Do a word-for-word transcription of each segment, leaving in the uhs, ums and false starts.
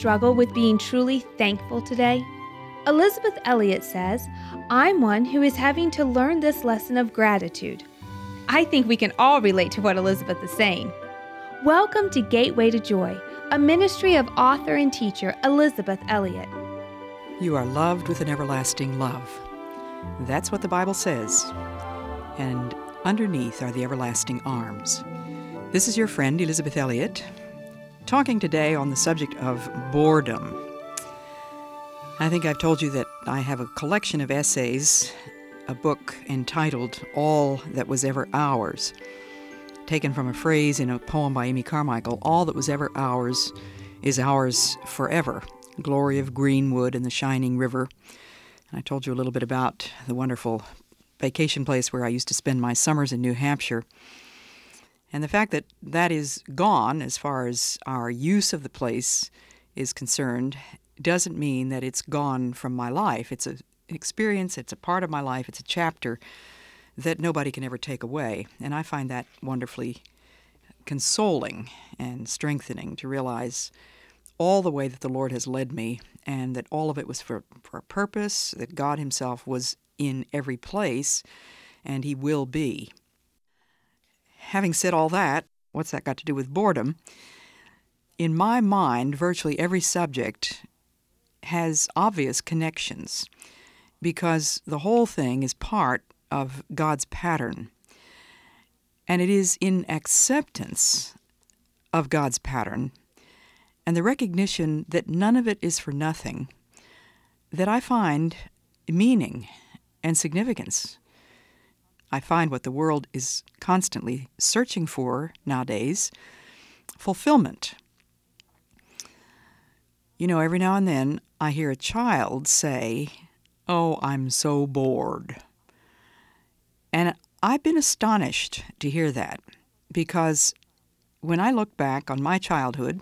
struggle with being truly thankful today? Elizabeth Elliot says, I'm one who is having to learn this lesson of gratitude. I think we can all relate to what Elizabeth is saying. Welcome to Gateway to Joy, a ministry of author and teacher Elizabeth Elliot. You are loved with an everlasting love. That's what the Bible says. And underneath are the everlasting arms. This is your friend Elizabeth Elliot, talking today on the subject of boredom. I think I've told you that I have a collection of essays, a book entitled All That Was Ever Ours, taken from a phrase in a poem by Amy Carmichael, all that was ever ours is ours forever. Glory of Greenwood and the shining river. And I told you a little bit about the wonderful vacation place where I used to spend my summers in New Hampshire. And the fact that that is gone as far as our use of the place is concerned doesn't mean that it's gone from my life. It's a, an experience, it's a part of my life, it's a chapter that nobody can ever take away. And I find that wonderfully consoling and strengthening to realize all the way that the Lord has led me and that all of it was for, for a purpose, that God Himself was in every place and He will be. Having said all that, what's that got to do with boredom? In my mind, virtually every subject has obvious connections because the whole thing is part of God's pattern. And it is in acceptance of God's pattern and the recognition that none of it is for nothing that I find meaning and significance. I find what the world is constantly searching for nowadays, fulfillment. You know, every now and then I hear a child say, "Oh, I'm so bored." And I've been astonished to hear that because when I look back on my childhood,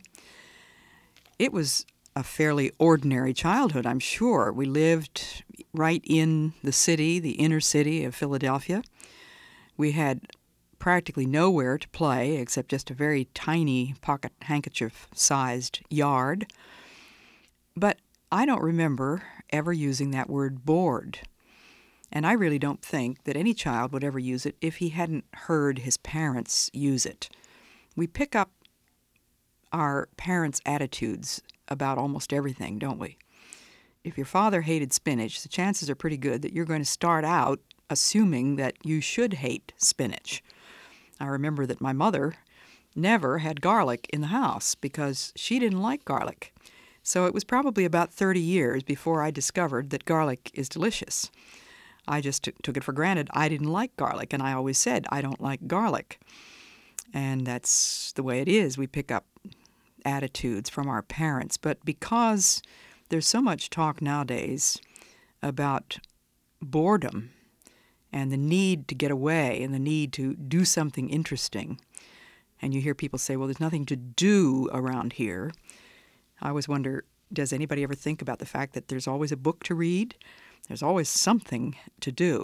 it was a fairly ordinary childhood, I'm sure. We lived right in the city, the inner city of Philadelphia. We had practically nowhere to play except just a very tiny pocket handkerchief-sized yard. But I don't remember ever using that word bored. And I really don't think that any child would ever use it if he hadn't heard his parents use it. We pick up our parents' attitudes about almost everything, don't we? If your father hated spinach, the chances are pretty good that you're going to start out assuming that you should hate spinach. I remember that my mother never had garlic in the house because she didn't like garlic. So it was probably about thirty years before I discovered that garlic is delicious. I just t- took it for granted I didn't like garlic, and I always said I don't like garlic. And that's the way it is. We pick up attitudes from our parents. But because there's so much talk nowadays about boredom and the need to get away and the need to do something interesting, and you hear people say, well, there's nothing to do around here, I always wonder, does anybody ever think about the fact that there's always a book to read? There's always something to do.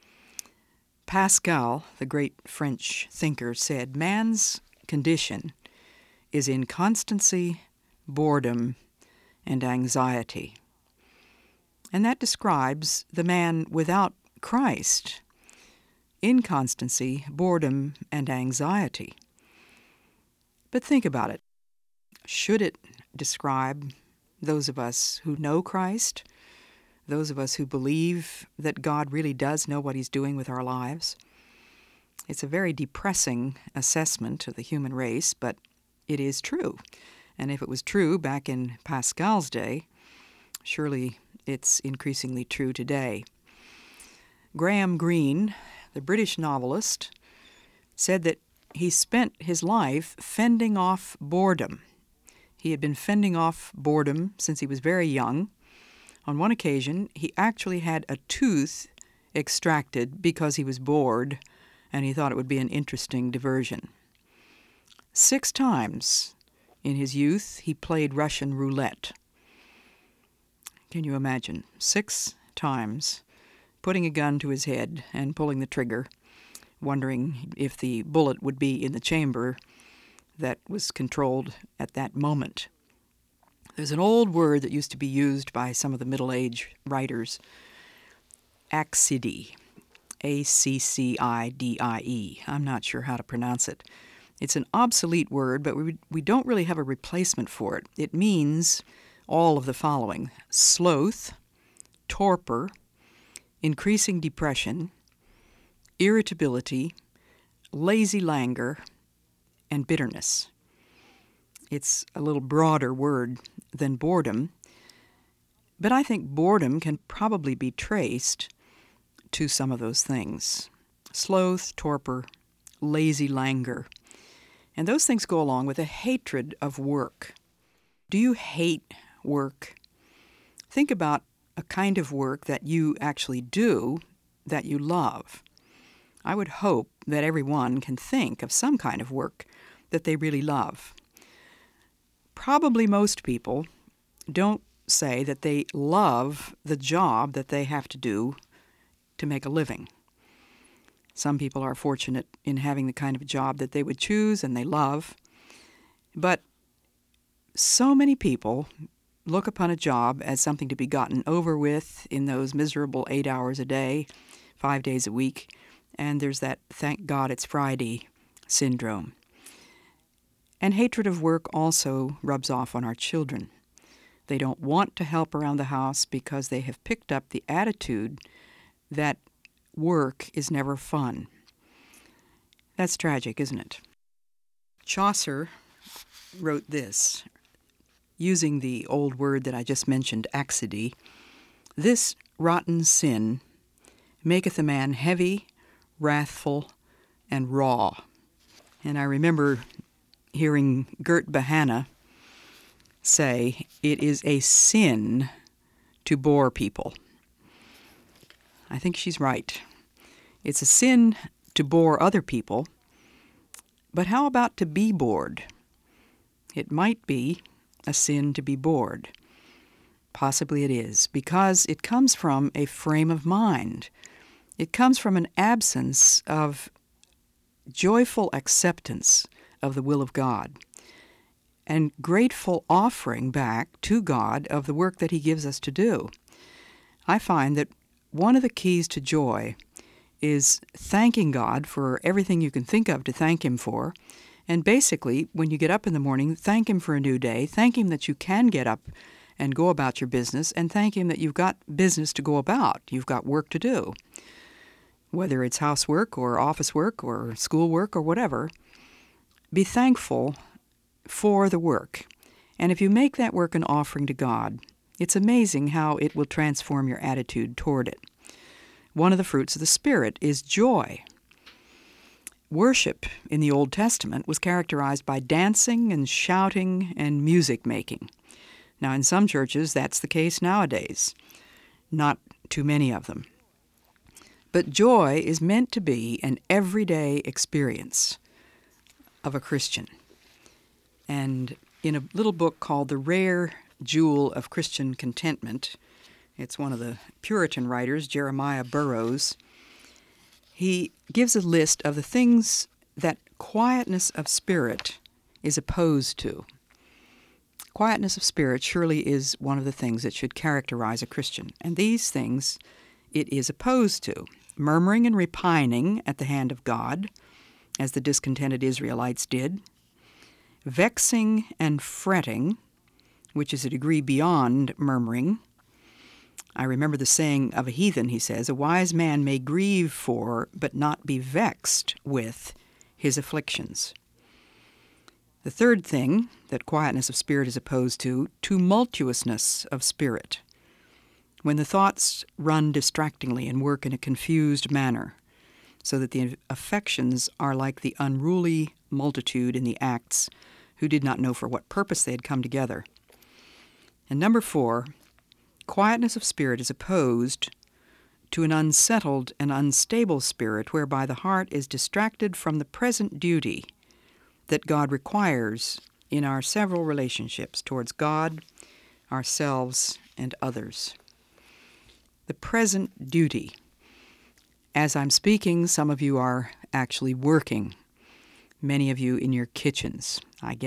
Pascal, the great French thinker, said, man's condition is inconstancy, boredom, and anxiety. And that describes the man without Christ. Inconstancy, boredom, and anxiety. But think about it. Should it describe those of us who know Christ, those of us who believe that God really does know what He's doing with our lives? It's a very depressing assessment of the human race, but it is true. And if it was true back in Pascal's day, surely it's increasingly true today. Graham Greene, the British novelist, said that he spent his life fending off boredom. He had been fending off boredom since he was very young. On one occasion, he actually had a tooth extracted because he was bored and he thought it would be an interesting diversion. Six times in his youth, he played Russian roulette. Can you imagine? Six times putting a gun to his head and pulling the trigger, wondering if the bullet would be in the chamber that was controlled at that moment. There's an old word that used to be used by some of the middle-age writers, accidie, A C C I D I E. I'm not sure how to pronounce it. It's an obsolete word, but we, we don't really have a replacement for it. It means all of the following: sloth, torpor, increasing depression, irritability, lazy languor, and bitterness. It's a little broader word than boredom, but I think boredom can probably be traced to some of those things. Sloth, torpor, lazy languor. And those things go along with a hatred of work. Do you hate work? Think about a kind of work that you actually do that you love. I would hope that everyone can think of some kind of work that they really love. Probably most people don't say that they love the job that they have to do to make a living. Some people are fortunate in having the kind of job that they would choose and they love. But so many people look upon a job as something to be gotten over with in those miserable eight hours a day, five days a week, and there's that thank God it's Friday syndrome. And hatred of work also rubs off on our children. They don't want to help around the house because they have picked up the attitude that work is never fun. That's tragic, isn't it? Chaucer wrote this, using the old word that I just mentioned, accidie: "This rotten sin maketh a man heavy, wrathful, and raw." And I remember hearing Gert Bahana say, "It is a sin to bore people." I think she's right. It's a sin to bore other people, but how about to be bored? It might be a sin to be bored. Possibly it is, because it comes from a frame of mind. It comes from an absence of joyful acceptance of the will of God and grateful offering back to God of the work that He gives us to do. I find that one of the keys to joy is thanking God for everything you can think of to thank Him for. And basically, when you get up in the morning, thank Him for a new day, thank Him that you can get up and go about your business, and thank Him that you've got business to go about. You've got work to do. Whether it's housework or office work or schoolwork or whatever, be thankful for the work. And if you make that work an offering to God, it's amazing how it will transform your attitude toward it. One of the fruits of the Spirit is joy. Worship in the Old Testament was characterized by dancing and shouting and music making. Now, in some churches, that's the case nowadays. Not too many of them. But joy is meant to be an everyday experience of a Christian. And in a little book called The Rare Jewel of Christian Contentment, it's one of the Puritan writers, Jeremiah Burroughs, he gives a list of the things that quietness of spirit is opposed to. Quietness of spirit surely is one of the things that should characterize a Christian. And these things it is opposed to: murmuring and repining at the hand of God, as the discontented Israelites did; vexing and fretting, which is a degree beyond murmuring. I remember the saying of a heathen, he says, "A wise man may grieve for, but not be vexed with, his afflictions." The third thing that quietness of spirit is opposed to, tumultuousness of spirit, when the thoughts run distractingly and work in a confused manner, so that the affections are like the unruly multitude in the Acts, who did not know for what purpose they had come together. And number four, quietness of spirit is opposed to an unsettled and unstable spirit, whereby the heart is distracted from the present duty that God requires in our several relationships towards God, ourselves, and others. The present duty. As I'm speaking, some of you are actually working, many of you in your kitchens. I get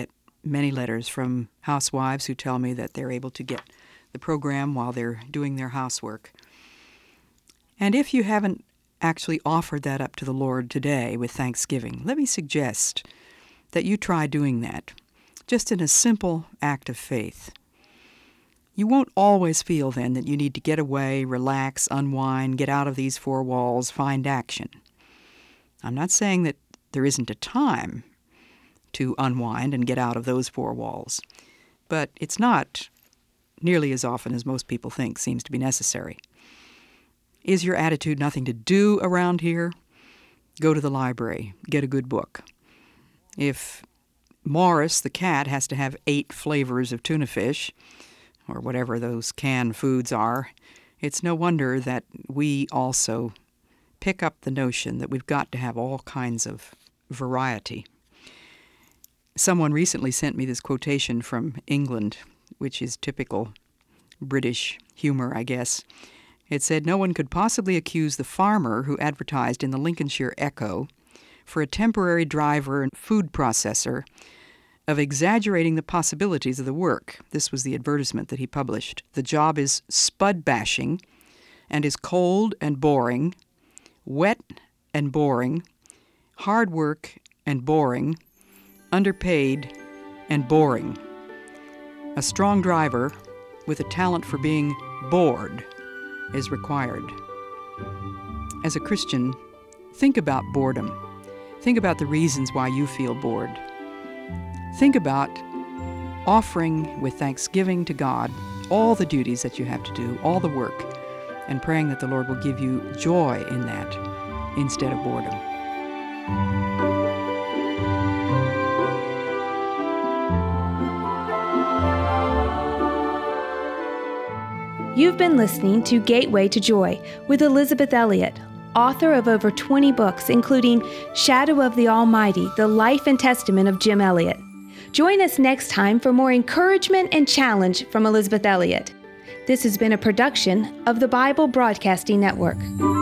many letters from housewives who tell me that they're able to get the program while they're doing their housework. And if you haven't actually offered that up to the Lord today with thanksgiving, let me suggest that you try doing that, just in a simple act of faith. You won't always feel then that you need to get away, relax, unwind, get out of these four walls, find action. I'm not saying that there isn't a time to unwind and get out of those four walls, but it's not nearly as often as most people think seems to be necessary. Is your attitude nothing to do around here? Go to the library, get a good book. If Morris, the cat, has to have eight flavors of tuna fish, or whatever those canned foods are, it's no wonder that we also pick up the notion that we've got to have all kinds of variety. Someone recently sent me this quotation from England, which is typical British humor, I guess. It said, "No one could possibly accuse the farmer who advertised in the Lincolnshire Echo for a temporary driver and food processor of exaggerating the possibilities of the work." This was the advertisement that he published. "The job is spud bashing and is cold and boring, wet and boring, hard work and boring, underpaid and boring. A strong driver with a talent for being bored is required." As a Christian, think about boredom. Think about the reasons why you feel bored. Think about offering with thanksgiving to God all the duties that you have to do, all the work, and praying that the Lord will give you joy in that instead of boredom. You've been listening to Gateway to Joy with Elisabeth Elliot, author of over twenty books, including Shadow of the Almighty, The Life and Testament of Jim Elliot. Join us next time for more encouragement and challenge from Elisabeth Elliot. This has been a production of the Bible Broadcasting Network.